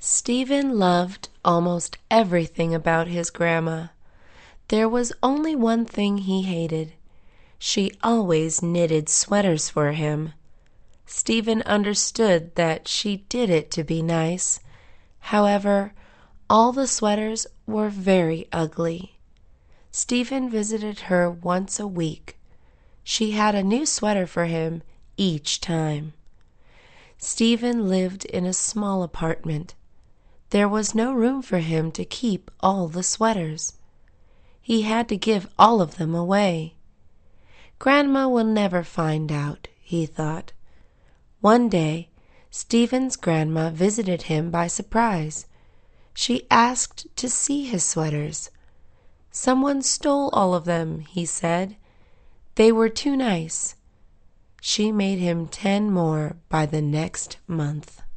Stephen loved almost everything about his grandma. There was only one thing he hated. She always knitted sweaters for him. Stephen understood that she did it to be nice. However, all the sweaters were very ugly. Stephen visited her once a week. She had a new sweater for him each time. Stephen lived in a small apartment. There was no room for him to keep all the sweaters. He had to give all of them away. Grandma will never find out, he thought. One day, Stephen's grandma visited him by surprise. She asked to see his sweaters. Someone stole all of them, he said. They were too nice. She made him 10 more by the next month.